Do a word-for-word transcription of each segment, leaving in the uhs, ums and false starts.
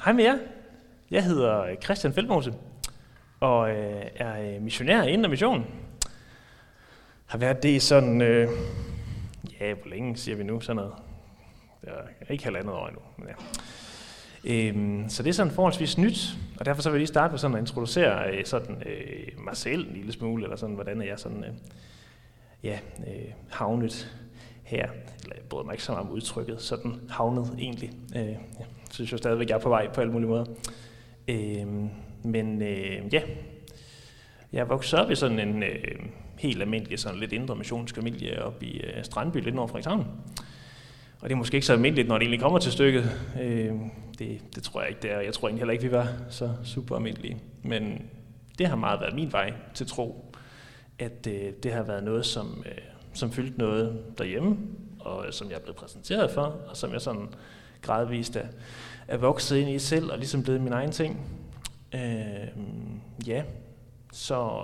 hej med jer. Jeg hedder Christian Feldmose og øh, er missionær i Indre Mission. Har været det i sådan, øh, ja, hvor længe siger vi nu, sådan noget. Det er ikke halvandet år endnu, men ja. Øhm, så det er sådan forholdsvis nyt, og derfor så vil jeg lige starte med sådan at introducere øh, sådan, øh, mig selv en lille smule, eller sådan, hvordan er jeg sådan, øh, ja, øh, havnet her. Eller jeg bryder mig ikke så meget om udtrykket, sådan havnet egentlig. Øh, jeg synes jo stadigvæk, jeg er på vej på alle mulige måder. Øh, men øh, ja, jeg er vokset op i sådan en øh, helt almindelig, sådan lidt indre missionsk familie oppe i øh, Strandby, lidt nord for Frederikshavn. Og det er måske ikke så almindeligt, når det egentlig kommer til stykket. Øh, det, det tror jeg ikke, det er. Jeg tror egentlig heller ikke, vi var så super almindelige. Men det har meget været min vej til tro, at øh, det har været noget, som, øh, som fyldte noget derhjemme, og som jeg er blevet præsenteret for, og som jeg sådan gradvist er, er vokset ind i selv, og ligesom blevet min egen ting. Øh, ja, så,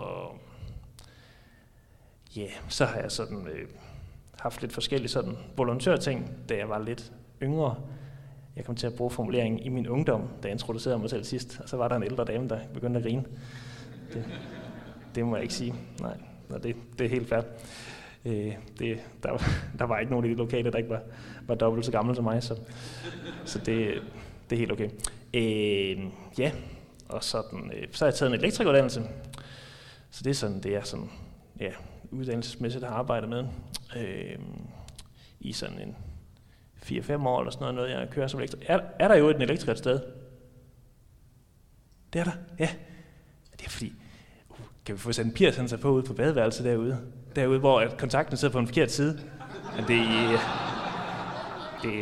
ja, så har jeg sådan... Øh, haft lidt forskellige sådan volontørting, da jeg var lidt yngre. Jeg kom til at bruge formuleringen i min ungdom, da jeg introducerede mig selv sidst, og så var der en ældre dame, der begyndte at grine. Det, det må jeg ikke sige. Nej, det, det er helt fair. Øh, det, der, der var ikke nogen i det lokale, der ikke var, var dobbelt så gammel som mig, så, så det, det er helt okay. Øh, ja, og sådan, øh, så har jeg taget en elektrikeruddannelse, så det er sådan, det er sådan, ja, uddannelsesmæssigt har arbejdet med øh, i sådan en fire fem år eller sådan noget, noget jeg kører som elektriker. Er, er der jo et elektriker et sted? Det er der, ja. Det er fordi, uh, kan vi få sat en Piers på ude på badeværelset derude? Derude, hvor at kontakten sidder på en forkert side. Men det er... Det,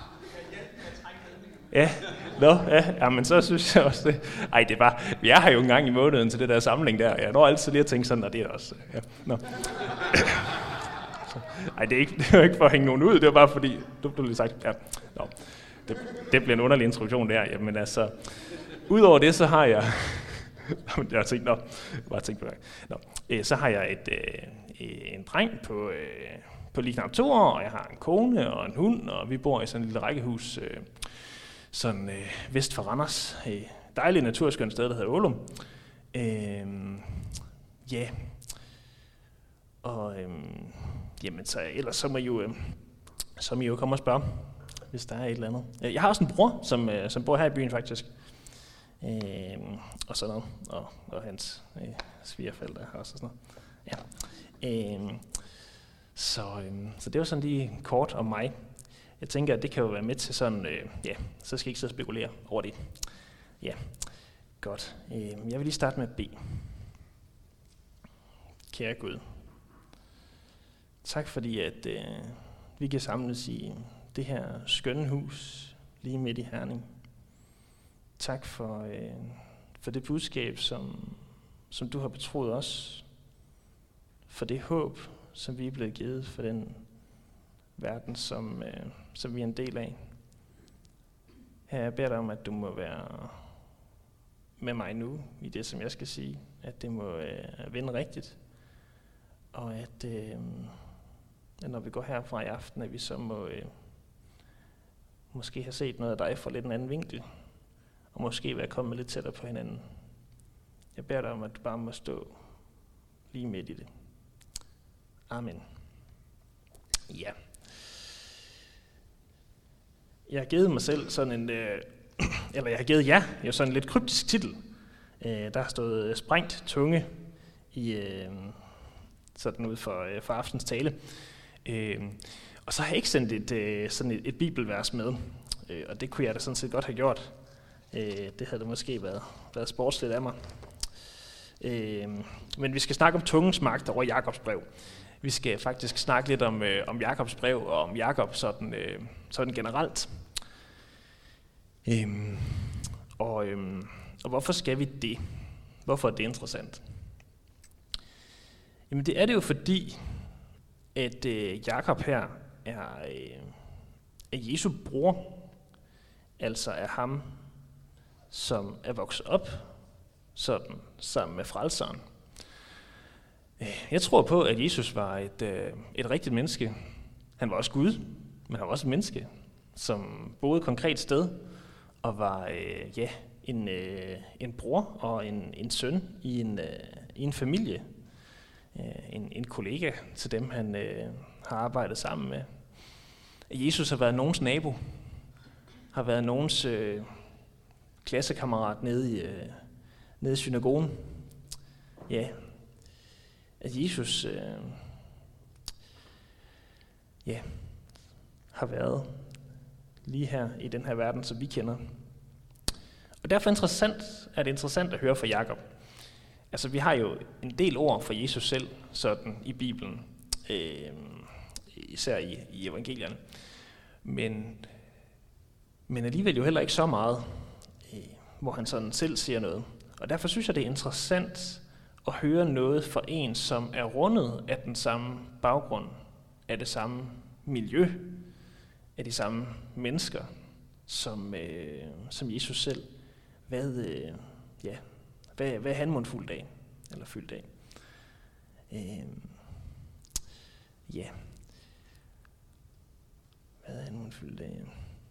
ja, nå, ja, ja, men så synes jeg også det. Ej, det er bare, vi er her jo en gang i måneden til det der samling der. Jeg når altid lige at tænke sådan, og det er også, ja, nå. Så, ej, det er, ikke, det er jo ikke for at hænge nogen ud, det var bare fordi, du blev lige sagt, ja, nå, det, det bliver en underlig introduktion der, jamen altså, udover det, så har jeg, jeg har tænkt, nå, jeg bare tænkt på det, nå, øh, så har jeg et, øh, en dreng på, øh, på lige knap to år, og jeg har en kone og en hund, og vi bor i sådan et lille rækkehus, øh, sådan øh, vest for Randers, et dejligt naturskønt sted, der hedder Ålum. Ja, øh, yeah. og øh, jamen så ellers så må I jo, øh, så må I jo komme og spørge, hvis der er et eller andet. Jeg har også en bror, som, øh, som bor her i byen faktisk, øh, og sådan noget, og, og hans øh, svigerforældre har også sådan noget. Ja. Øh, så, øh, så det var sådan lige kort om mig. Jeg tænker, at det kan jo være med til sådan, øh, ja, så skal jeg ikke så spekulere over det. Ja, godt. Øh, jeg vil lige starte med at bede. Kære Gud, tak fordi, at øh, vi kan samles i det her skønne hus lige midt i Herning. Tak for, øh, for det budskab, som, som du har betroet os. For det håb, som vi er blevet givet for den verden, som, øh, som vi er en del af. Her jeg beder dig om, at du må være med mig nu i det, som jeg skal sige. At det må øh, vende rigtigt. Og at, øh, at når vi går herfra i aften, at vi så må øh, måske have set noget af dig fra lidt en anden vinkel. Og måske være kommet lidt tættere på hinanden. Jeg beder dig om, at du bare må stå lige midt i det. Amen. Ja. Jeg har givet mig selv sådan en, øh, eller jeg har givet jer jo sådan en lidt kryptisk titel. Øh, der har stået sprængt tunge i øh, sådan ud for, øh, for aftens tale. Øh, og så har jeg ikke sendt et, øh, sådan et, et bibelvers med, øh, og det kunne jeg da sådan set godt have gjort. Øh, det havde det måske været, været sportsligt af mig. Øh, men vi skal snakke om tungens magt over Jakobs brev. Vi skal faktisk snakke lidt om, øh, om Jakobs brev og om Jakob sådan, øh, sådan generelt. Øhm, og, øhm, og hvorfor skal vi det? Hvorfor er det interessant? Jamen det er det jo fordi, at øh, Jakob her er, øh, er Jesu bror, altså er ham, som er vokset op sådan, sammen med frelseren. Jeg tror på, at Jesus var et, øh, et rigtigt menneske. Han var også Gud, men han var også et menneske, som boede et konkret sted, og var øh, ja, en, øh, en bror og en, en søn i en, øh, i en familie. Øh, en, en kollega til dem, han øh, har arbejdet sammen med. Jesus har været nogens nabo, har været nogens øh, klassekammerat nede i, øh, nede i synagogen. Ja, at Jesus øh, ja, har været lige her i den her verden, som vi kender. Og derfor interessant, er det interessant at høre fra Jakob. Altså, vi har jo en del ord for Jesus selv, sådan i Bibelen, øh, især i, i evangelierne. Men, men alligevel jo heller ikke så meget, øh, hvor han sådan selv siger noget. Og derfor synes jeg, det er interessant at høre noget fra en, som er rundet af den samme baggrund, af det samme miljø, af de samme mennesker, som, øh, som Jesus selv. Hvad, øh, ja, hvad, hvad er han mon fuldt af? Eller fyldt af? Øh, ja. Hvad er han mon fyldt af?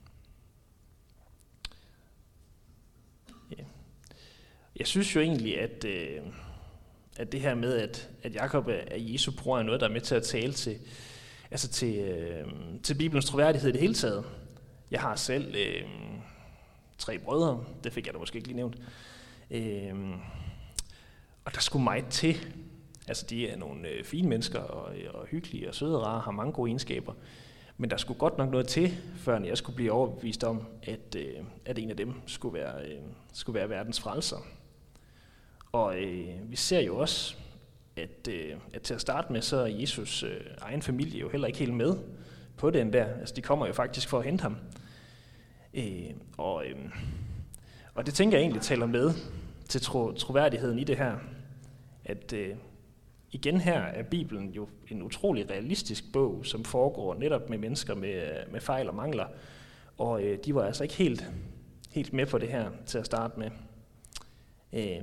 Ja. Jeg synes jo egentlig, at, øh, at det her med, at, at Jakob er Jesu bror, er noget, der er med til at tale til, altså til, øh, til Bibelens troværdighed i det hele taget. Jeg har selv øh, tre brødre, det fik jeg da måske ikke lige nævnt. Øh, og der skulle meget til. Altså, de er nogle øh, fine mennesker, og, og hyggelige og søde og rare, har mange gode egenskaber. Men der skulle godt nok noget til, før jeg skulle blive overbevist om, at, øh, at en af dem skulle være, øh, skulle være verdens frelser. Og øh, vi ser jo også, at, øh, at til at starte med, så er Jesus øh, egen familie jo heller ikke helt med på den der. Altså, de kommer jo faktisk for at hente ham. Øh, og, øh, og det tænker jeg egentlig taler med til tro, troværdigheden i det her. At øh, igen her er Bibelen jo en utrolig realistisk bog, som foregår netop med mennesker med, med fejl og mangler. Og øh, de var altså ikke helt, helt med på det her til at starte med. Øh,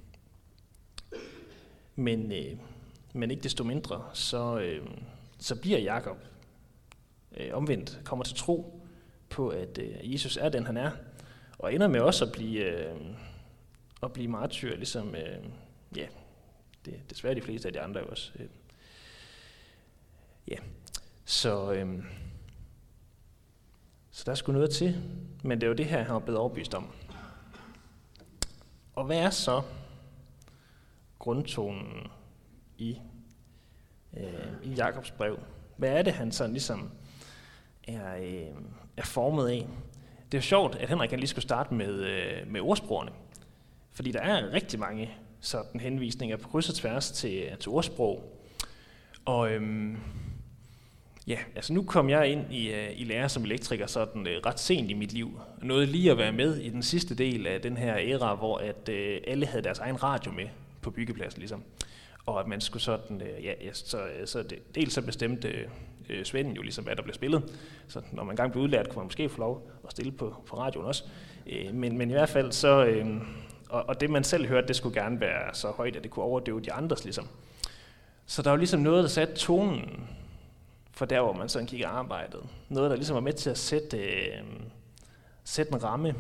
men, øh, men ikke desto mindre, så, øh, så bliver Jakob øh, omvendt, kommer til tro på, at øh, Jesus er den, han er, og ender med også at blive, øh, at blive martyr, ligesom øh, ja, det er desværre de fleste af de andre også. Øh. Ja, så, øh, så der skulle noget til, men det er jo det her, han er blevet overbevist om. Og hvad er så grundtonen i, øh, i Jakobs brev? Hvad er det, han sådan ligesom er, øh, er formet af? Det er jo sjovt, at Henrik han lige skulle starte med, øh, med ordsprogene, fordi der er rigtig mange sådan henvisninger på kryds og tværs til, til ordsprog. Og øhm, ja, altså nu kom jeg ind i, uh, i lære som elektriker sådan uh, ret sent i mit liv. Nåede lige at være med i den sidste del af den her æra, hvor at uh, alle havde deres egen radio med på byggepladsen ligesom. Og at man skulle sådan, uh, ja, ja, så, så det, dels så bestemte uh, Svenden jo ligesom, hvad der blev spillet. Så når man engang blev udlært, kunne man måske få lov at stille på, på radioen også. Uh, men, men i hvert fald så... Uh, Og, og det, man selv hørte, det skulle gerne være så højt, at det kunne overdøve de andres, ligesom. Så der var ligesom noget, der satte tonen for der, hvor man sådan gik og arbejdede. Noget, der ligesom var med til at sætte, øh, sætte en ramme.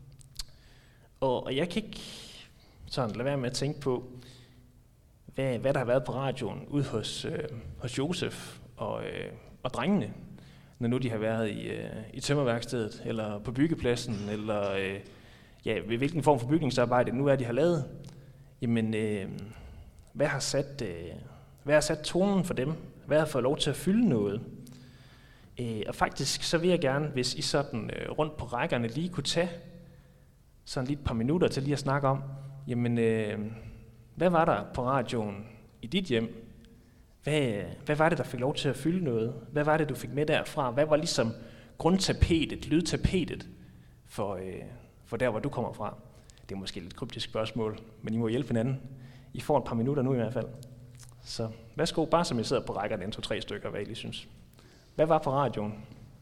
Og, og jeg kan ikke sådan lade være med at tænke på, hvad, hvad der har været på radioen ude hos, øh, hos Josef og, øh, og drengene, når nu de har været i, øh, i tømmerværkstedet, eller på byggepladsen, eller... Øh, ja, ved hvilken form for bygningsarbejde nu er, de har lavet, jamen, øh, hvad, har sat, øh, hvad har sat tonen for dem? Hvad har fået lov til at fylde noget? Øh, og faktisk så vil jeg gerne, hvis I sådan øh, rundt på rækkerne lige kunne tage sådan lige et par minutter til lige at snakke om, jamen, øh, hvad var der på radioen i dit hjem? Hvad, hvad var det, der fik lov til at fylde noget? Hvad var det, du fik med derfra? Hvad var ligesom grundtapetet, lydtapetet for... Øh, for der, hvor du kommer fra. Det er måske et lidt kryptisk spørgsmål, men I må hjælpe hinanden. I får et par minutter nu i hvert fald. Så værsgo, bare som I sidder på rækkerne, en, to, tre stykker, hvad I lige synes. Hvad var på radioen?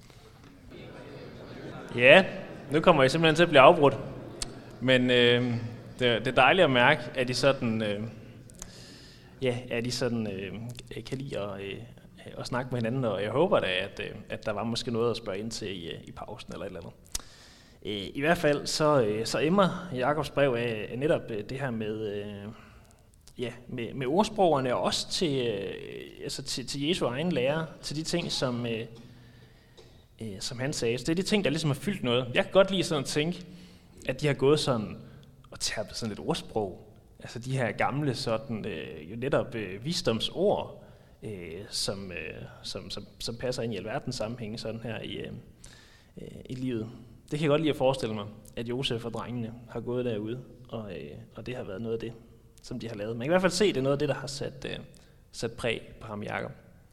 Ja, nu kommer I simpelthen til at blive afbrudt. Men øh, det, det er dejligt at mærke, at I sådan, øh, ja, at I sådan øh, kan lide at, øh, at snakke med hinanden, og jeg håber da, at, øh, at der var måske noget at spørge ind til i, i pausen eller et eller andet. I hvert fald så, så emmer Jakobs brev af netop det her med, ja, med, med ordsprogerne, og også til, altså til, til Jesu egen lære, til de ting, som, som han sagde. Så det er de ting, der ligesom har fyldt noget. Jeg kan godt lide sådan at tænke, at de har gået sådan og tabt sådan et ordsprog. Altså de her gamle sådan, jo netop visdomsord, som, som, som, som passer ind i alverdens sammenhæng sådan her i, i livet. Det kan jeg godt lide at forestille mig, at Josef og drengene har gået derude, og, øh, og det har været noget af det, som de har lavet. Man kan i hvert fald se, at det er noget af det, der har sat, øh, sat præg på ham, Jakob.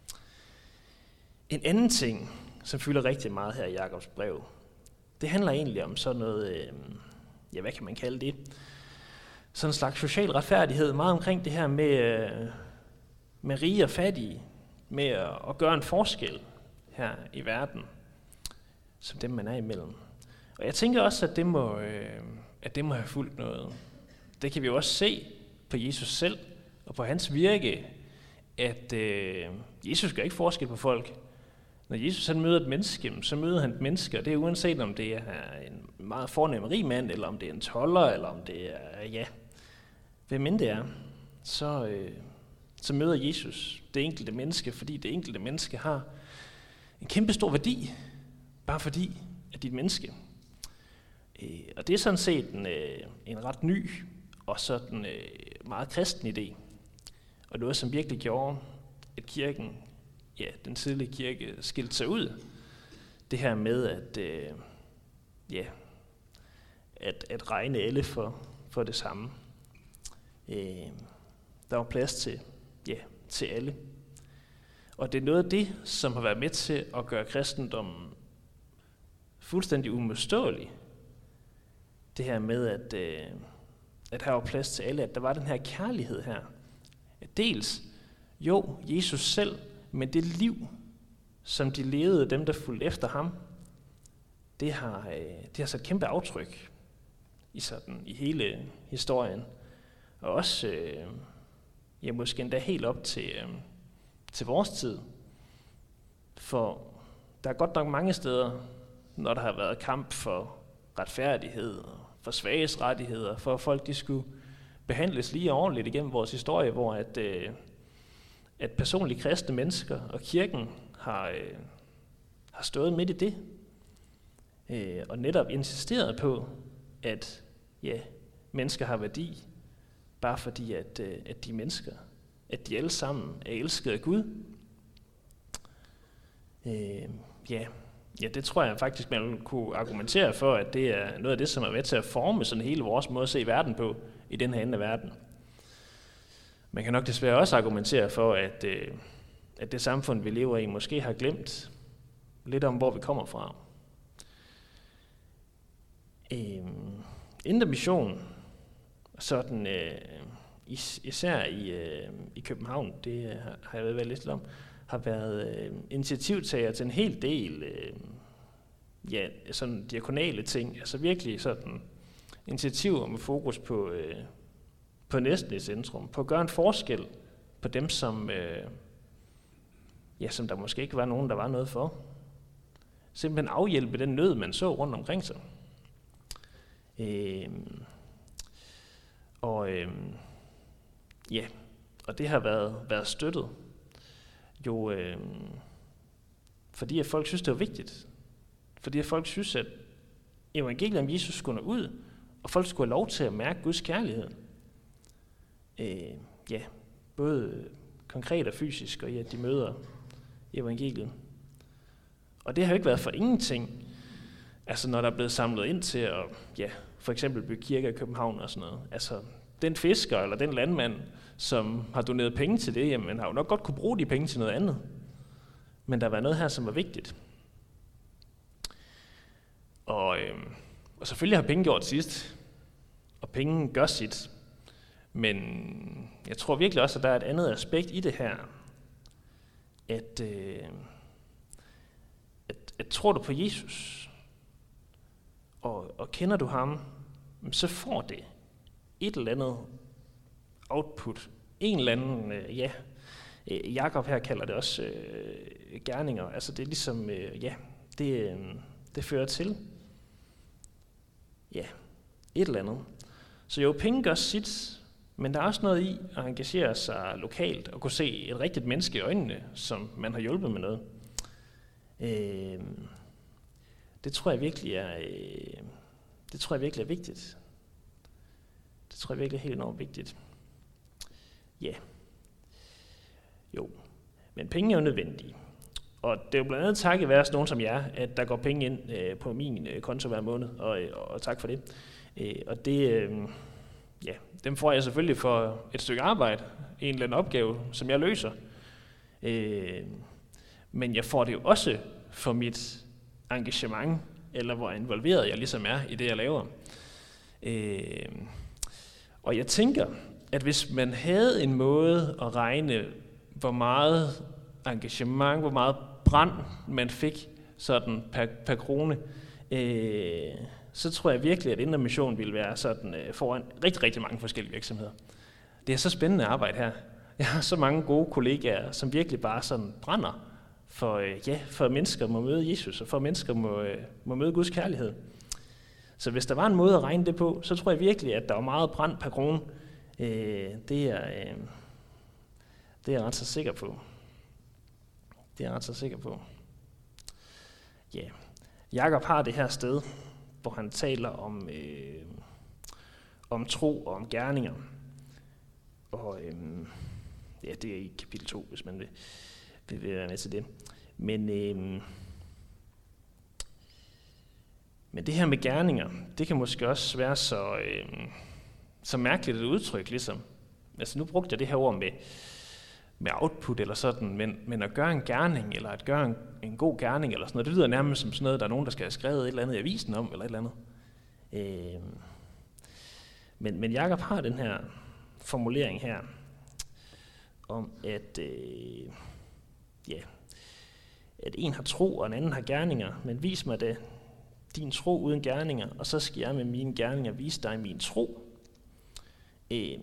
En anden ting, som fylder rigtig meget her i Jakobs brev, det handler egentlig om sådan noget, øh, ja, hvad kan man kalde det? Sådan en slags social retfærdighed, meget omkring det her med, øh, med rige og fattige, med at, at gøre en forskel her i verden, som dem, man er imellem. Og jeg tænker også, at det må, øh, at det må have fulgt noget. Det kan vi jo også se på Jesus selv og på hans virke, at øh, Jesus gør ikke forskel på folk. Når Jesus han møder et menneske, så møder han et menneske, og det er uanset om det er en meget fornem rig mand, eller om det er en toller, eller om det er, ja, hvem end det er, så, øh, så møder Jesus det enkelte menneske, fordi det enkelte menneske har en kæmpe stor værdi, bare fordi, at de er et menneske. Og det er sådan set en, en ret ny og sådan meget kristen idé. Og noget, som virkelig gjorde, at kirken, ja, den tidlige kirke, skilte sig ud. Det her med at, ja, at, at regne alle for, for det samme. Der var plads til, ja, til alle. Og det er noget af det, som har været med til at gøre kristendommen fuldstændig umodståelig. Det her med, at, øh, at her var plads til alle, at der var den her kærlighed her. At dels, jo, Jesus selv, men det liv, som de levede, dem der fulgte efter ham, det har, øh, det har sat kæmpe aftryk i, sådan, i hele historien. Og også, øh, ja, måske endda helt op til, øh, til vores tid. For der er godt nok mange steder, når der har været kamp for retfærdighed, for svages rettigheder, for at folk de skulle behandles lige ordentligt igennem vores historie, hvor at, øh, at personlige kristne mennesker og kirken har, øh, har stået midt i det, øh, og netop insisteret på, at ja, mennesker har værdi, bare fordi at, øh, at de er mennesker, at de alle sammen er elsket af Gud. Øh, ja, Ja, det tror jeg faktisk, man kunne argumentere for, at det er noget af det, som er med til at forme sådan hele vores måde at se verden på i den her ende af verden. Man kan nok desværre også argumentere for, at, øh, at det samfund, vi lever i, måske har glemt lidt om, hvor vi kommer fra. Øh, Indre Mission, sådan, øh, is- især i, øh, i København, det har jeg været lidt om, har været øh, initiativtager til en hel del øh, ja, sådan diakonale ting, altså virkelig sådan initiativer med fokus på, øh, på næsten i centrum, på at gøre en forskel på dem, som, øh, ja, som der måske ikke var nogen, der var noget for. Simpelthen afhjælpe den nød, man så rundt omkring sig. Øh, og øh, ja, og det har været, været støttet. Jo, øh, fordi at folk synes, det var vigtigt. Fordi at folk synes, at evangeliet om Jesus skulle nå ud, og folk skulle have lov til at mærke Guds kærlighed. Øh, ja, både konkret og fysisk, og i at de møder evangeliet. Og det har jo ikke været for ingenting. Altså når der er blevet samlet ind til at, ja, for eksempel bygge kirker i København og sådan noget. Altså den fisker eller den landmand, som har doneret penge til det, jamen har jo nok godt kunne bruge de penge til noget andet. Men der var noget her, som var vigtigt. Og, øh, og selvfølgelig har penge gjort sidst, og penge gør sit. Men jeg tror virkelig også, at der er et andet aspekt i det her. At, øh, at, at tror du på Jesus, og, og kender du ham, så får det et eller andet output. En eller anden, øh, ja, Jakob her kalder det også øh, gerninger. Altså det er ligesom, øh, ja, det, øh, det fører til. ja, et eller andet. Så jo, penge gør sit, men der er også noget i at engagere sig lokalt og kunne se et rigtigt menneske i øjnene, som man har hjulpet med noget. Øh, det tror jeg virkelig er, øh, det tror jeg virkelig er vigtigt. Det tror jeg virkelig er helt enormt vigtigt. Ja. Yeah. Jo. Men penge er jo nødvendige. Og det er jo blandt andet takket være sådan nogen som jer, at der går penge ind øh, på min øh, konto hver måned, og, øh, og tak for det. Øh, og det, øh, ja, dem får jeg selvfølgelig for et stykke arbejde, en eller anden opgave, som jeg løser. Øh, men jeg får det jo også for mit engagement, eller hvor involveret jeg ligesom er i det, jeg laver. Øh, og jeg tænker, at hvis man havde en måde at regne, hvor meget engagement, hvor meget brand man fik sådan per, per krone, øh, så tror jeg virkelig, at Indre Mission ville være sådan øh, foran rigtig, rigtig mange forskellige virksomheder. Det er så spændende arbejde her. Jeg har så mange gode kollegaer, som virkelig bare sådan brænder for, øh, ja, for at mennesker må møde Jesus, og for at mennesker må, øh, må møde Guds kærlighed. Så hvis der var en måde at regne det på, så tror jeg virkelig, at der var meget brand per krone. Øh, det, er, øh, det er jeg ret så sikker på. Det er jeg ret så sikker på. Ja, yeah. Jakob har det her sted, hvor han taler om, øh, om tro og om gerninger. Og øh, ja, det er i kapitel to, hvis man vil, vil være med til det. Men, øh, men det her med gerninger, det kan måske også være så, øh, så mærkeligt et udtryk, ligesom. Altså nu brugte jeg det her ord med, med output eller sådan, men, men at gøre en gerning, eller at gøre en, en god gerning, eller sådan noget, det lyder nærmest som sådan noget, der er nogen, der skal have skrevet et eller andet i avisen om, eller et eller andet. Øh, men, men Jakob har den her formulering her, om at, øh, ja, at en har tro, og en anden har gerninger, men vis mig da din tro uden gerninger, og så skal jeg med mine gerninger vise dig min tro. Øh,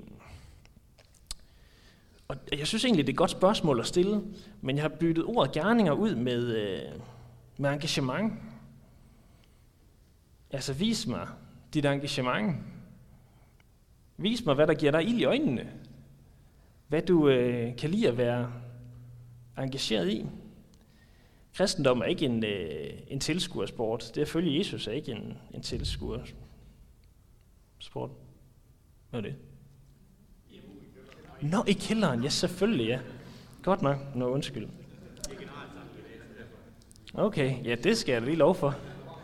og jeg synes egentlig, det er et godt spørgsmål at stille, men jeg har byttet ordet gerninger ud med, øh, med engagement. Altså vis mig dit engagement. Vis mig, hvad der giver dig ild i øjnene. Hvad du øh, kan lide at være engageret i. Kristendom er ikke en, øh, en tilskuersport. Det at følge Jesus er ikke en, en tilskuersport. Hvad er det? Nå, i kælderen. Ja, selvfølgelig, ja. Godt nok. Nå, undskyld. Okay, ja, det skal jeg lige lov for.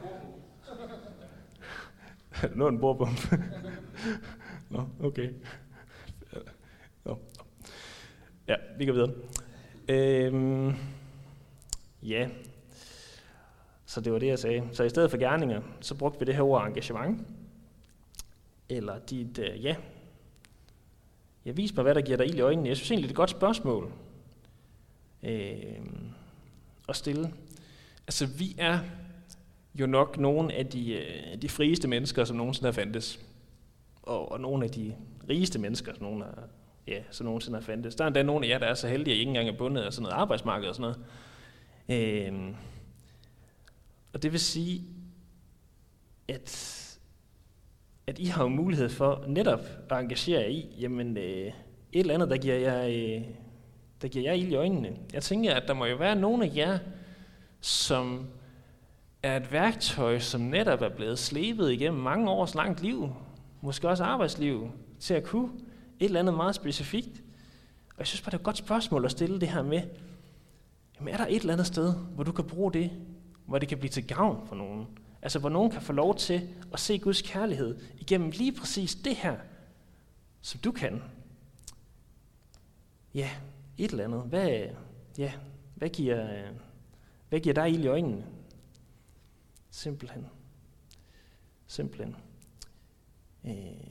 Nå, en bordbombe. Nå, okay. Nå. Ja, vi går videre. Øhm, ja, så det var det, jeg sagde. Så i stedet for gerninger, så brugte vi det her ord engagement. Eller dit, uh, ja. Jeg vis mig, hvad der giver dig ild i øjnene. Jeg synes egentlig, det er et godt spørgsmål øhm, at stille. Altså, vi er jo nok nogle af de, uh, de frieste mennesker, som nogensinde har fandtes. Og, og nogle af de rigeste mennesker, som, nogen har, ja, som nogensinde har fandtes. Der er endda nogle af jer, der er så heldige, at I ikke engang er bundet af sådan noget arbejdsmarked og sådan noget. Øhm, og det vil sige, at, at I har jo mulighed for netop at engagere jer i, jamen, øh, et eller andet, der giver jer, øh, der giver jer ild i øjnene. Jeg tænker, at der må jo være nogle af jer, som er et værktøj, som netop er blevet slebet igennem mange års langt liv, måske også arbejdsliv, til at kunne et eller andet meget specifikt. Og jeg synes bare, det er et godt spørgsmål at stille det her med, jamen er der et eller andet sted, hvor du kan bruge det, hvor det kan blive til gavn for nogen? Altså hvor nogen kan få lov til at se Guds kærlighed igennem lige præcis det her, som du kan. Ja, et eller andet. Hvad, ja, hvad, giver, hvad giver dig ild i øjnene? Simpelthen. Simpelthen. Øh,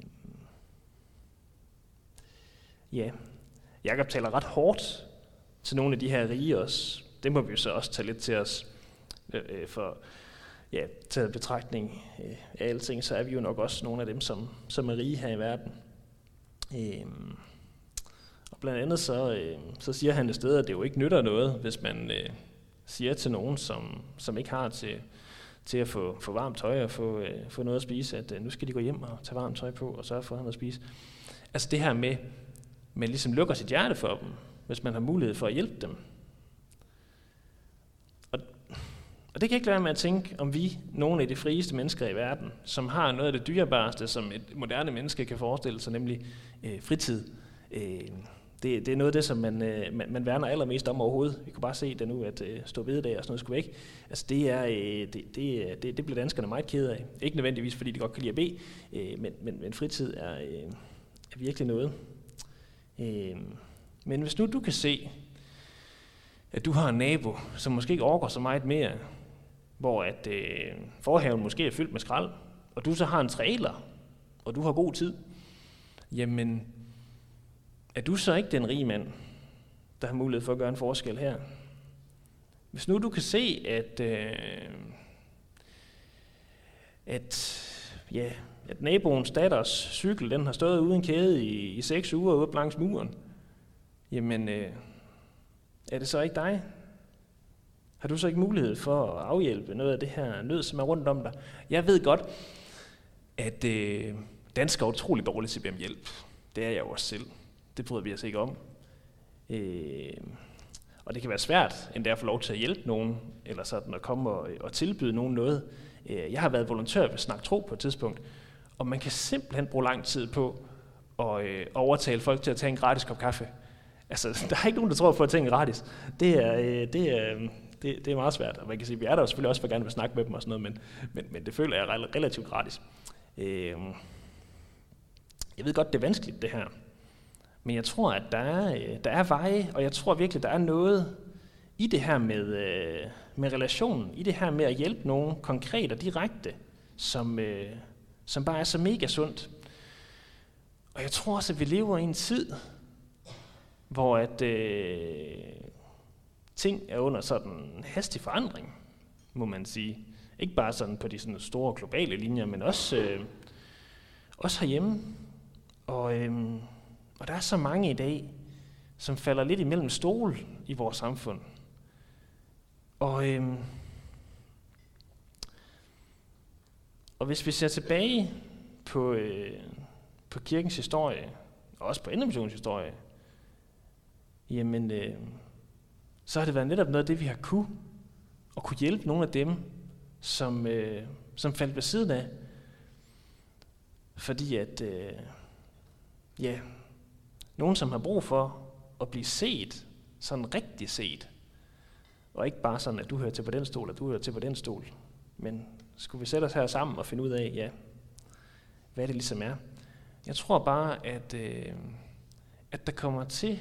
ja, Jakob taler ret hårdt til nogle af de her rige også. Det må vi jo så også tage lidt til os. Øh, for ja, taget betragtning øh, af alting, så er vi jo nok også nogle af dem, som, som er rige her i verden. Øh, og blandt andet så, øh, så siger han et sted, at det jo ikke nytter noget, hvis man øh, siger til nogen, som, som ikke har til, til at få, få varmt tøj og få, øh, få noget at spise, at øh, nu skal de gå hjem og tage varmt tøj på og sørge for at have noget at spise. Altså det her med, man ligesom lukker sit hjerte for dem, hvis man har mulighed for at hjælpe dem. Og, og det kan ikke være med at tænke, om vi, nogle af de frieste mennesker i verden, som har noget af det dyrebareste, som et moderne menneske kan forestille sig, nemlig øh, fritid. Øh, det, det er noget af det, som man, øh, man, man værner allermest om overhovedet. Vi kunne bare se det nu, at øh, stå bededag og sådan noget skulle væk. Altså det, er, øh, det, det, det, det bliver danskerne meget kede af. Ikke nødvendigvis, fordi de godt kan lide at bede, øh, men, men, men fritid er, øh, er virkelig noget. Øh, men hvis nu du kan se, at du har en nabo, som måske ikke orker så meget mere, hvor at øh, forhaven måske er fyldt med skrald, og du så har en trailer, og du har god tid, jamen er du så ikke den rige mand, der har mulighed for at gøre en forskel her? Hvis nu du kan se, at, øh, at, ja, at naboens datters cykel, den har stået uden kæde i, i seks uger ude langs muren, jamen øh, er det så ikke dig? Har du så ikke mulighed for at afhjælpe noget af det her nød, som er rundt om dig? Jeg ved godt, at øh, danskere er utroligt dårlige til at bede om hjælp. Det er jeg jo også selv. Det bryder vi os ikke om. Øh, og det kan være svært, endda at få lov til at hjælpe nogen, eller sådan at komme og, og tilbyde nogen noget. Øh, jeg har været volontør ved Snak Tro på et tidspunkt, og man kan simpelthen bruge lang tid på at øh, overtale folk til at tage en gratis kop kaffe. Altså, der er ikke nogen, der tror på at ting er gratis. Det er, øh, det er, det, det er meget svært, og man kan sige, vi er der jo selvfølgelig også for gerne vil snakke med dem og sådan noget, men, men, men det føler jeg er relativt gratis. Øh, jeg ved godt, det er vanskeligt det her, men jeg tror, at der er, der er veje, og jeg tror virkelig, der er noget i det her med, med relationen, i det her med at hjælpe nogen konkret og direkte, som, som bare er så mega sundt. Og jeg tror også, at vi lever i en tid, hvor at øh, ting er under sådan hastig forandring, må man sige. Ikke bare sådan på de sådan store globale linjer, men også, øh, også herhjemme. Og, øh, og der er så mange i dag, som falder lidt imellem stol i vores samfund. Og, øh, og hvis vi ser tilbage på, øh, på kirkens historie, og også på Indre Missions historie, jamen, øh, så har det været netop noget af det, vi har kunne, og kunne hjælpe nogle af dem, som, øh, som faldt ved siden af. Fordi at, øh, ja, nogen, som har brug for at blive set, sådan rigtig set, og ikke bare sådan, at du hører til på den stol, og du hører til på den stol, men skulle vi sætte os her sammen og finde ud af, ja, hvad det ligesom er. Jeg tror bare, at, øh, at der kommer til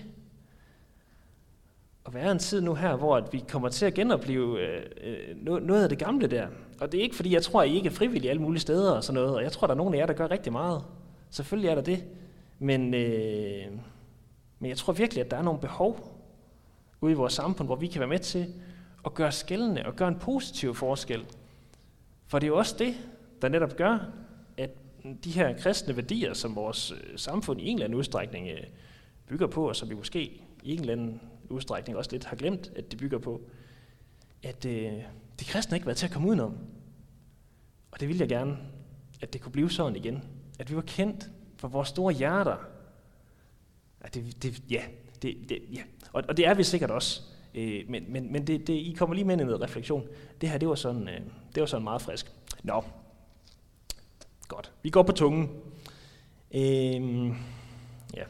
at være en tid nu her, hvor at vi kommer til at genopleve øh, noget af det gamle der. Og det er ikke, fordi jeg tror, at I ikke er frivillige alle mulige steder og sådan noget, og jeg tror, der er nogen af jer, der gør rigtig meget. Selvfølgelig er der det. Men, øh, men jeg tror virkelig, at der er nogle behov ude i vores samfund, hvor vi kan være med til at gøre skældende og gøre en positiv forskel. For det er jo også det, der netop gør, at de her kristne værdier, som vores samfund i en eller anden udstrækning øh, bygger på, og som vi måske i en eller anden udstrækning også lidt har glemt, at de bygger på, at øh, de kristne ikke har været til at komme udenom. Og det ville jeg gerne, at det kunne blive sådan igen. At vi var kendt for vores store hjerter. At det, det, ja, det, det, ja. Og, og det er vi sikkert også. Øh, men men, men det, det, I kommer lige med i noget refleksion. Det her, det var sådan, øh, det var sådan meget frisk. Nå, godt. Vi går på tungen. Øh, ja.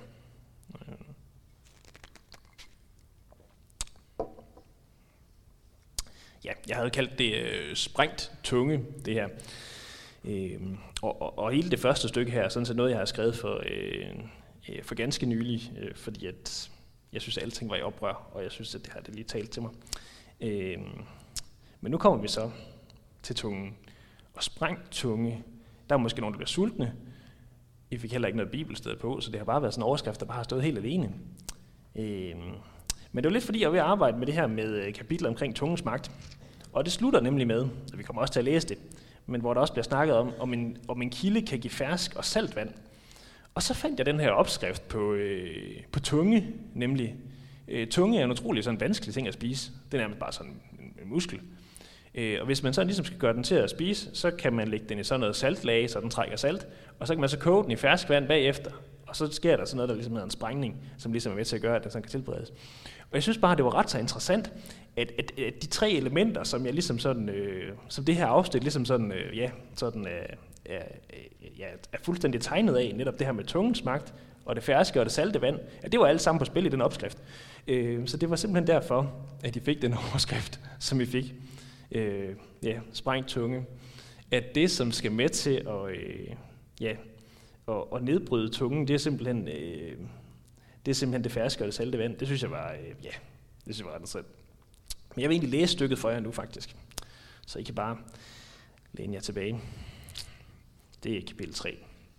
Ja, jeg havde kaldt det øh, sprængt tunge, det her. Øh, og, og, og hele det første stykke her, sådan så noget, jeg har skrevet for, øh, øh, for ganske nylig, øh, fordi at jeg synes, at alting var i oprør, og jeg synes, at det har det lige talt til mig. Øh, men nu kommer vi så til tungen. Og sprængt tunge, der er måske nogen, der bliver sultne. I fik heller ikke noget bibelsted på, så det har bare været sådan en overskrift, der bare har stået helt alene. Øh, Men det var lidt fordi, jeg var ved at arbejde med det her med kapitler omkring tungens magt. Og det slutter nemlig med, og vi kommer også til at læse det, men hvor der også bliver snakket om, om en, om en kilde kan give fersk og saltvand. Og så fandt jeg den her opskrift på, øh, på tunge, nemlig øh, tunge er en utrolig sådan vanskelig ting at spise. Det er nærmest bare sådan en, en muskel. Øh, og hvis man så ligesom skal gøre den til at spise, så kan man lægge den i sådan noget saltlage, så den trækker salt, og så kan man så koge den i ferskvand bagefter, og så sker der sådan noget, der ligesom hedder en sprængning, som ligesom er med til at gøre, at den sådan kan tilberedes. Og jeg synes bare, det var ret så interessant, at, at, at de tre elementer, som jeg ligesom sådan, øh, som det her afsnit ligesom sådan, øh, ja, sådan øh, er, ja, er fuldstændig tegnet af, netop det her med tungens magt, og det ferske og det salte vand, at det var alt sammen på spil i den opskrift. Øh, så det var simpelthen derfor, at de fik den overskrift, som vi fik. Øh, ja, sprængt tunge. At det, som skal med til at, øh, ja, at, at nedbryde tungen, det er simpelthen øh, det er simpelthen det ferske og det salte vand. Det synes jeg var, øh, ja, det synes jeg var ret interessant. Men jeg vil egentlig læse stykket for jer nu faktisk, så I kan bare læne jer tilbage. Det er kapitel tre.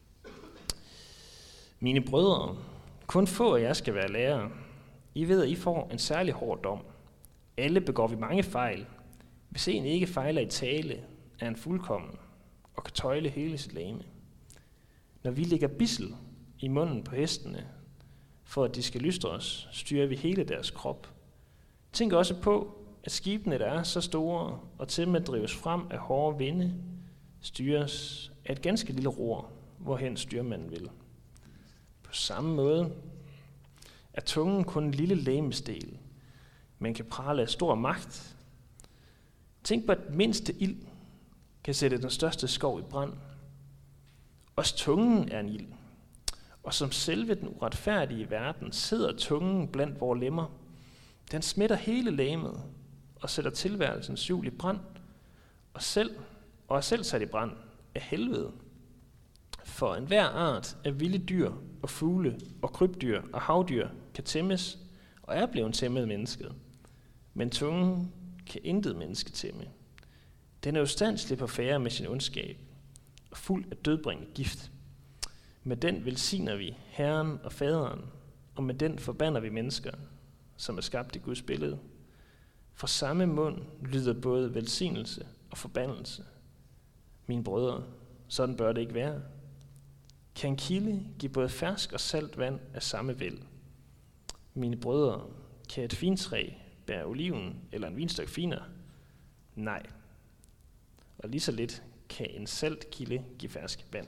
Mine brødre, kun få af jer skal være lærere. I ved, at I får en særlig hård dom. Alle begår vi mange fejl. Hvis en ikke fejler i tale, er han fuldkommen og kan tøjle hele sit legeme. Når vi lægger bissel i munden på hestene, for at de skal lystre os, styrer vi hele deres krop. Tænk også på, at skibene, der er så store og til med drives frem af hårde vinde, styres af et ganske lille ror, hvorhen styrmanden vil. På samme måde er tungen kun en lille legemsdel, men kan prale af stor magt. Tænk på, at mindste ild kan sætte den største skov i brand. Også tungen er en ild, og som selve den uretfærdige verden sidder tungen blandt vores lemmer. Den smitter hele legemet og sætter tilværelsens hjul i brand, og, selv, og er selv sat i brand af helvede. For enhver art af vilde dyr og fugle og krybdyr og havdyr kan tæmmes og er blevet tæmmet mennesket. Men tungen kan intet menneske tæmme. Den er ustandselig på færre med sin ondskab og fuld af dødbringende gift. Med den velsigner vi Herren og Faderen, og med den forbander vi mennesker, som er skabt i Guds billede. For samme mund lyder både velsignelse og forbandelse. Mine brødre, sådan bør det ikke være. Kan en kilde give både fersk og salt vand af samme væld? Mine brødre, kan et fintræ bære oliven eller en vinstok finere? Nej. Og lige så lidt kan en salt kilde give fersk vand.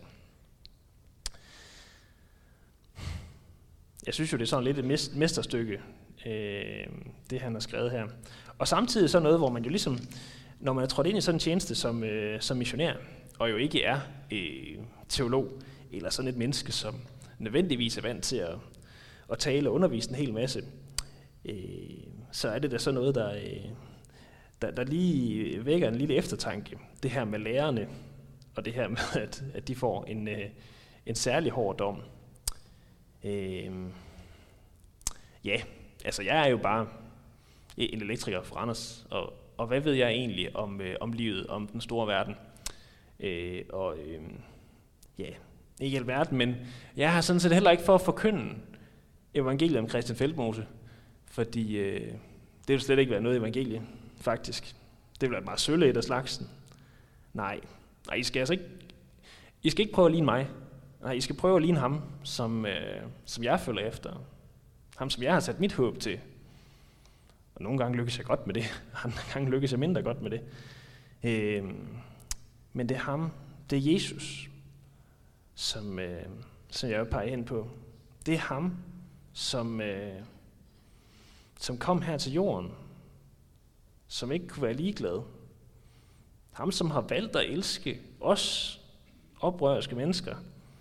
Jeg synes jo, det er sådan lidt et mesterstykke, øh, det han har skrevet her. Og samtidig så noget, hvor man jo ligesom, når man er trådt ind i sådan en tjeneste som, øh, som missionær, og jo ikke er øh, teolog, eller sådan et menneske, som nødvendigvis er vant til at, at tale og undervise en hel masse, øh, så er det da sådan noget, der, øh, der, der lige vækker en lille eftertanke. Det her med lærerne, og det her med, at, at de får en, øh, en særlig hård dom. Øh, ja, altså jeg er jo bare en elektriker fra Randers, og, og hvad ved jeg egentlig om, øh, om livet, om den store verden? Øh, og øh, ja, ikke alverden, men jeg har sådan set heller ikke for at forkynde evangeliet om Christian Feldmose, fordi øh, det vil slet ikke være noget evangelie, faktisk. Det vil være et meget sølle et af slagsen. Nej, nej, I skal altså ikke, I skal ikke prøve at ligne mig. Nej, I skal prøve at ligne ham, som, øh, som jeg følger efter. Ham, som jeg har sat mit håb til. Og nogle gange lykkes jeg godt med det, andre gange lykkes jeg mindre godt med det. Øh, men det er ham, det er Jesus, som, øh, som jeg vil pege hen på. Det er ham, som, øh, som kom her til jorden, som ikke kunne være ligeglad. Ham, som har valgt at elske os oprørske mennesker.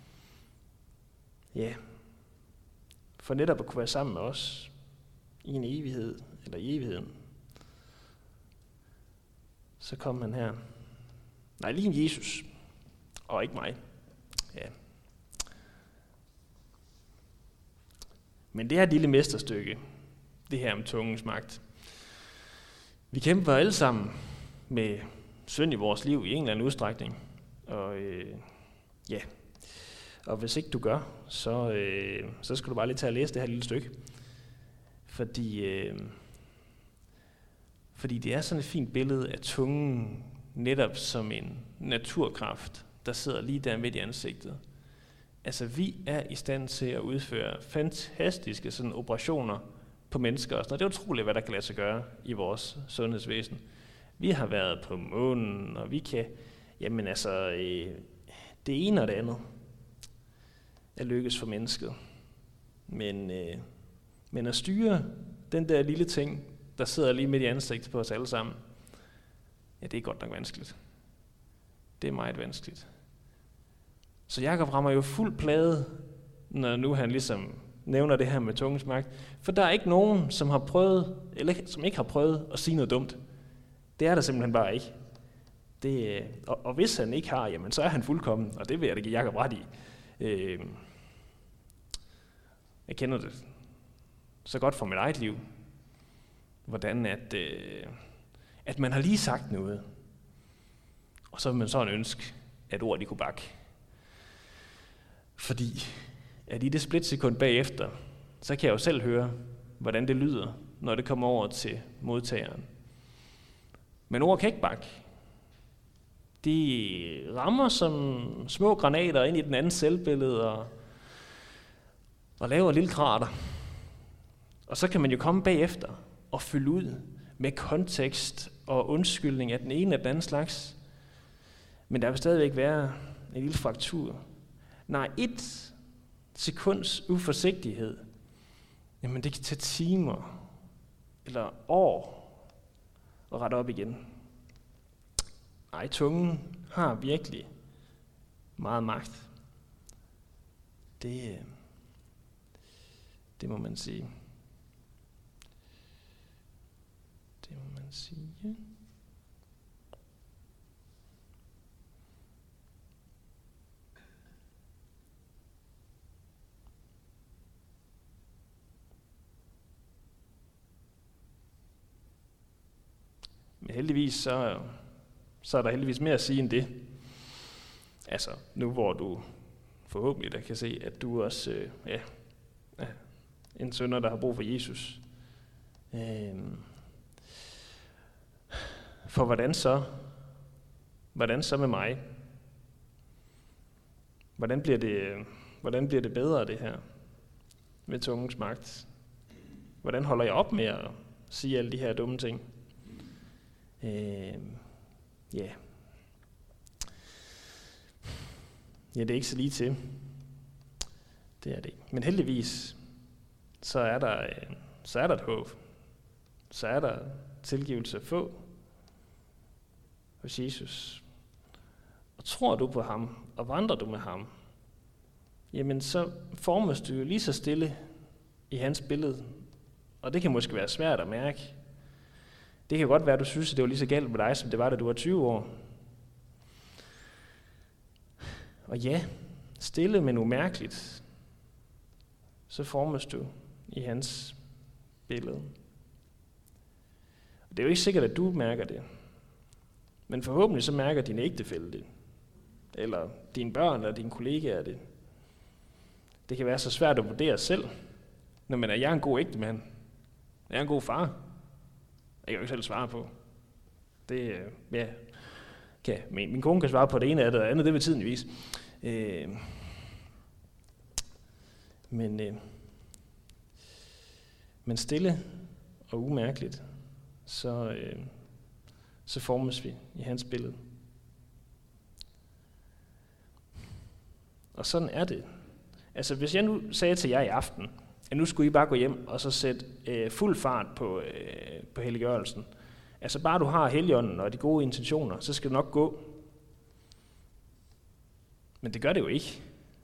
Ja, for netop at kunne være sammen med os i en evighed, eller i evigheden. Så kom han her. Nej, lige en Jesus, og ikke mig. Ja. Men det her lille mesterstykke, det her om tungens magt. Vi kæmper alle sammen med synd i vores liv i en eller anden udstrækning. Og øh, ja, og hvis ikke du gør, så, øh, så skal du bare lige tage og læse det her lille stykke. Fordi, øh, fordi det er sådan et fint billede af tungen netop som en naturkraft, der sidder lige der midt i ansigtet. Altså vi er i stand til at udføre fantastiske sådan operationer på mennesker. Og det er utroligt, hvad der kan lade sig gøre i vores sundhedsvæsen. Vi har været på månen, og vi kan, jamen altså, øh, det ene og det andet er lykkes for mennesket. Men, øh, men at styre den der lille ting, der sidder lige midt i ansigtet på os alle sammen, ja, det er godt nok vanskeligt. Det er meget vanskeligt. Så Jakob rammer jo fuld plade, når nu han ligesom nævner det her med tungens magt. For der er ikke nogen, som har prøvet, eller som ikke har prøvet at sige noget dumt. Det er der simpelthen bare ikke. Det, og, og hvis han ikke har, jamen så er han fuldkommen, og det vil jeg da give Jakob ret i. Øh, jeg kender det så godt fra mit eget liv, hvordan at, øh, at man har lige sagt noget, og så vil man sådan ønske, at ordet de kunne bakke. Fordi at i det splitsekund bagefter, så kan jeg jo selv høre, hvordan det lyder, når det kommer over til modtageren. Men ord kan ikke bakke. De rammer som små granater ind i den anden selvbillede og, og laver et lille krater. Og så kan man jo komme bagefter og fylde ud med kontekst og undskyldning af den ene eller den anden slags. Men der vil stadigvæk være en lille fraktur. Nej, et sekunds uforsigtighed, jamen det kan tage timer eller år at rette op igen. Nej, tungen har virkelig meget magt. Det, det må man sige. Det må man sige. Men heldigvis så, så er der heldigvis mere at sige end det. Altså, nu hvor du forhåbentlig der kan se, at du også øh, ja, er en synder, der har brug for Jesus. Øhm. For hvordan så? Hvordan så med mig? Hvordan bliver det, hvordan bliver det bedre, det her med tungens magt? Hvordan holder jeg op med at sige alle de her dumme ting? Øh, ja. Ja, det er ikke så lige til. Det er det ikke. Men heldigvis, så er der, øh, så er der et håb. Så er der tilgivelse at få hos Jesus. Og tror du på ham, og vandrer du med ham, jamen så formes du jo lige så stille i hans billede. Og det kan måske være svært at mærke. Det kan godt være, at du synes, at det var lige så galt med dig, som det var, da du var tyve år. Og ja, stille, men umærkeligt, så formes du i hans billede. Det er jo ikke sikkert, at du mærker det. Men forhåbentlig så mærker din ægtefælle det. Eller dine børn, eller dine kollegaer det. Det kan være så svært at vurdere selv. Når man er, jeg er en god ægtemand. Jeg er en god far. Jeg kan jo ikke selv svare på. Det, ja, kan. Min, min kone kan svare på det ene af det, og andet, det vil tiden vise. Øh, men, øh, men stille og umærkeligt, så, øh, så formes vi i hans billede. Og sådan er det. Altså, hvis jeg nu sagde til jer i aften, at nu skulle I bare gå hjem og så sætte øh, fuld fart på, øh, på helliggørelsen. Altså bare du har Helligånden og de gode intentioner, så skal det nok gå. Men det gør det jo ikke.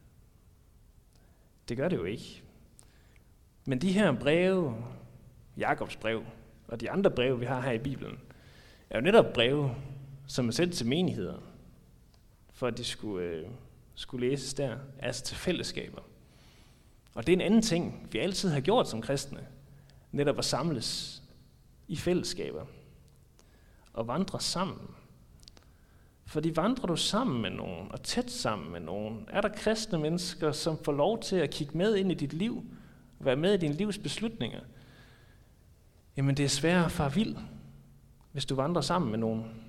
Det gør det jo ikke. Men de her breve, Jakobs brev og de andre breve, vi har her i Bibelen, er jo netop breve, som er sendt til menigheder, for at de skulle, øh, skulle læses der, altså til fællesskaber. Og det er en anden ting, vi altid har gjort som kristne, netop at samles i fællesskaber og vandre sammen. Fordi vandrer du sammen med nogen, og tæt sammen med nogen, er der kristne mennesker, som får lov til at kigge med ind i dit liv, og være med i din livs beslutninger. Jamen det er svært at fare vild, hvis du vandrer sammen med nogen.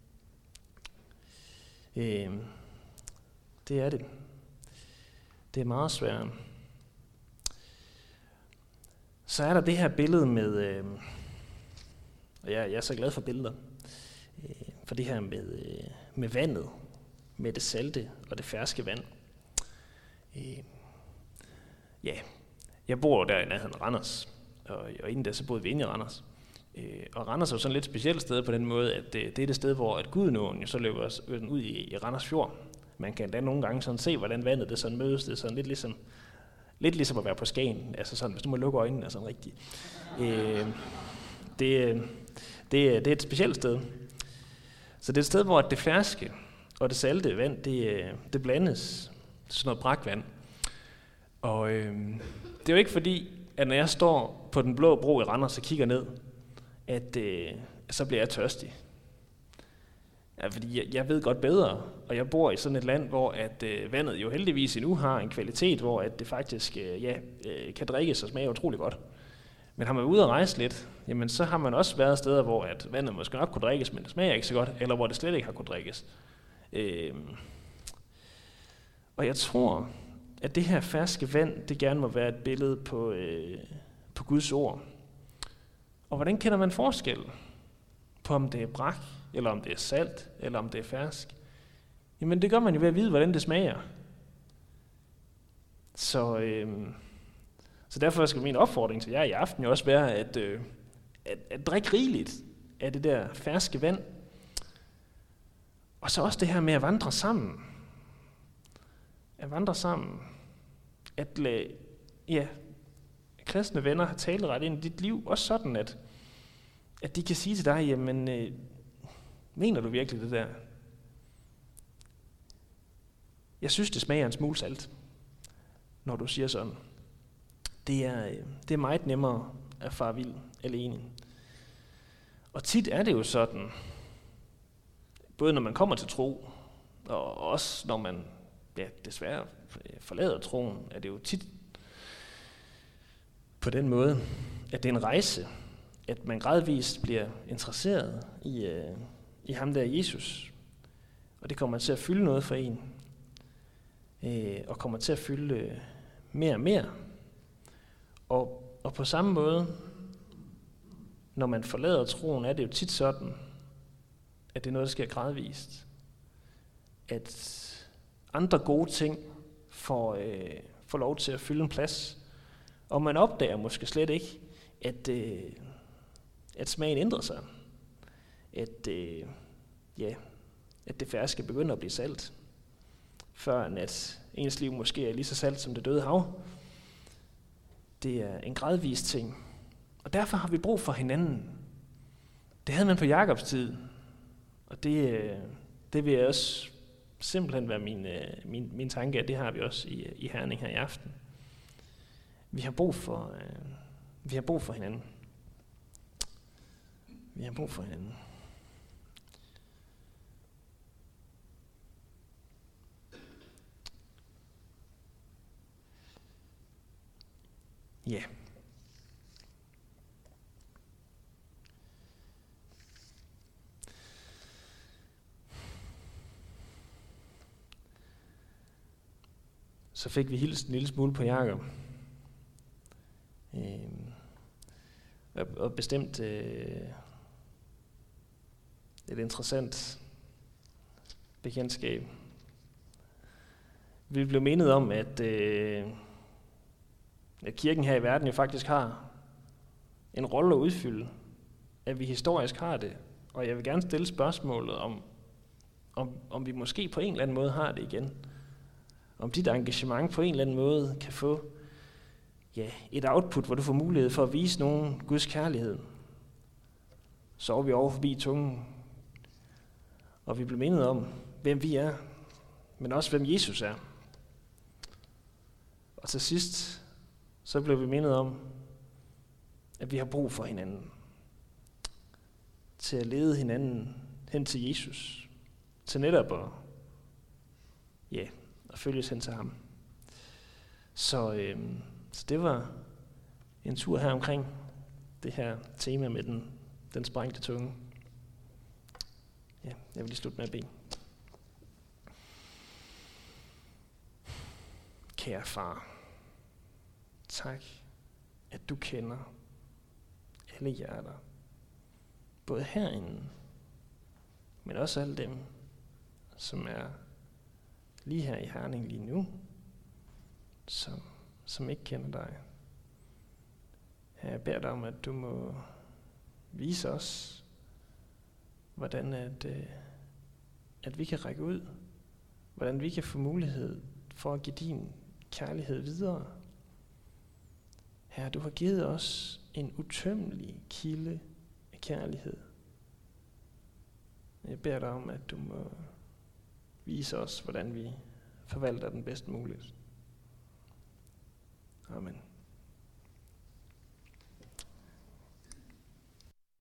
Øh, det er det. Det er meget svært. Så er der det her billede med, øh, og jeg, jeg er så glad for billeder, for det her med, øh, med vandet, med det salte og det ferske vand. Øh, ja, jeg bor der i nærheden af Randers, og, og inden da så boede vi inde i Randers. Øh, og Randers er jo sådan et lidt specielt sted på den måde, at det, det er det sted, hvor at Gudenåen jo så løber ud i, i Randers Fjord. Man kan da nogle gange sådan se, hvordan vandet det sådan mødes. Det er sådan lidt ligesom, lidt ligesom at være på Skagen, altså sådan, hvis du må lukke øjnene, er sådan rigtigt. Øh, det, det, det er et specielt sted. Så det er et sted, hvor det ferske og det salte vand, det, det blandes. Sådan noget brakvand. Og øh, det er jo ikke fordi, at når jeg står på den blå bro i Randers og kigger ned, at øh, så bliver jeg tørstig. Ja, fordi jeg, jeg ved godt bedre, og jeg bor i sådan et land, hvor at øh, vandet jo heldigvis endnu har en kvalitet, hvor at det faktisk øh, ja, øh, kan drikkes og smage utrolig godt. Men har man ude at rejse lidt, jamen så har man også været steder, hvor at vandet måske nok kunne drikkes, men det smager ikke så godt, eller hvor det slet ikke har kunne drikkes. Øh, og jeg tror, at det her ferske vand, det gerne må være et billede på, øh, på Guds ord. Og hvordan kender man forskel på, om det er brak, eller om det er salt, eller om det er fersk? Jamen det gør man jo ved at vide, hvordan det smager. Så, øh, så derfor skal min opfordring til jer i aften jo også være, at, øh, at, at drikke rigeligt af det der ferske vand. Og så også det her med at vandre sammen. At vandre sammen. At lade, ja, kristne venner har taleret ind i dit liv, også sådan, at, at de kan sige til dig, jamen, øh, mener du virkelig det der? Jeg synes, det smager en smule salt, når du siger sådan. Det er, øh, det er meget nemmere at fare vild alene. Og tit er det jo sådan, både når man kommer til tro, og også når man ja, desværre forlader troen, er det jo tit på den måde, at det er en rejse, at man gradvist bliver interesseret i, øh, i ham der Jesus. Og det kommer til at fylde noget for en, øh, og kommer til at fylde øh, mere og mere. Og, og på samme måde, når man forlader troen, er det jo tit sådan, at det er noget, der sker gradvist. At andre gode ting får, øh, får lov til at fylde en plads. Og man opdager måske slet ikke, at, øh, at smagen ændrer sig. At, øh, ja, at det ferske begynder at blive salt. Før at ens liv måske er lige så salt som det døde hav. Det er en gradvis ting. Og derfor har vi brug for hinanden. Det havde man på Jakobs tid. Og det, øh, det vil jeg også simpelthen være min, øh, min, min tanke, at det har vi også i, i Herning her i aften. Vi har brug for, øh, vi har brug for hinanden. Vi har brug for hinanden. Ja. Yeah. Så fik vi hilst en lille smule på Jakob. Øh, og bestemt øh, et interessant bekendtskab. Vi blev mindet om, at, øh, at kirken her i verden jo faktisk har en rolle at udfylde. At vi historisk har det. Og jeg vil gerne stille spørgsmålet om, om, om vi måske på en eller anden måde har det igen. Om dit engagement på en eller anden måde kan få ja, et output, hvor du får mulighed for at vise nogen Guds kærlighed. Så er vi over forbi tungen, og vi bliver mindet om, hvem vi er, men også hvem Jesus er. Og til sidst, så blev vi mindet om, at vi har brug for hinanden. Til at lede hinanden hen til Jesus. Til netop at, ja, at følges hen til ham. Så, øh, så det var en tur her omkring det her tema med den, den sprængte tunge. Ja, jeg vil lige slutte med at bede. Kære far, tak, at du kender alle hjerter, både herinde, men også alle dem, som er lige her i Herning lige nu, som, som ikke kender dig. Herre, jeg beder dig om, at du må vise os, hvordan at, øh, at vi kan række ud, hvordan vi kan få mulighed for at give din kærlighed videre. Herre, du har givet os en utømmelig kilde af kærlighed. Jeg beder dig om, at du må vise os, hvordan vi forvalter den bedst muligt. Amen.